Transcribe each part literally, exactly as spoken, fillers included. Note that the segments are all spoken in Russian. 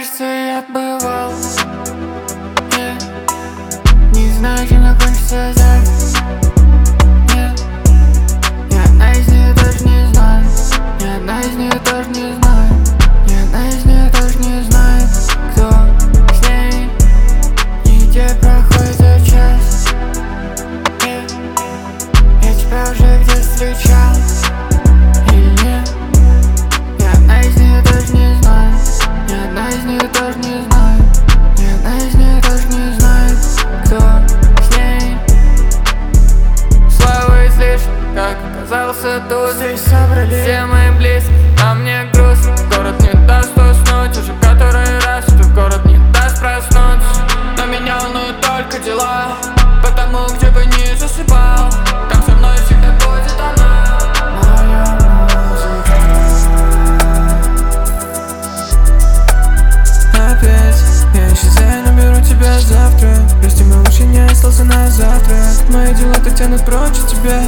Кажется, я бывал, yeah. Не знаю, чем закончится завтра, yeah. Ни одна из них даже не знает, ни одна из них тоже не знает, ни одна из них тоже не знает, кто с ней. И где проходит за час, yeah. Я тебя уже где встречал или нет? Ни одна из них даже не знает, ни одна из них тоже не знает, ни одна из них тоже не знает, кто с ней. Слава излишне, как оказался тут. Здесь собрались все мои близкие, а мне грустно. Город не даст уснуть уже который раз, что город не даст проснуться. Но меня волнуют только дела, потому где бы ни засыпал, там со мной всегда будет она, моя музыка. Опять я исчезаю, но беру тебя завтра. Прости, мой лучше не остался на завтра. Мои дела так тянут прочь от тебя.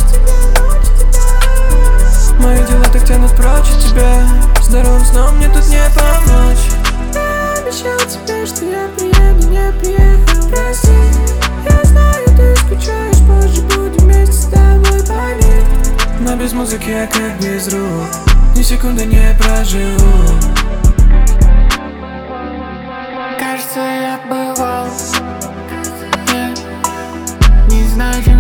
Мои дела так тянут прочь от тебя. Здоровым сном мне тут не помочь. Я обещал тебе, что я приеду, не приехал, прости. Я знаю, ты скучаешь, позже будем вместе с тобой, поверь. Но без музыки я как без рук, ни секунды не проживу. Кажется, я бывал, yeah. Не знаю, чем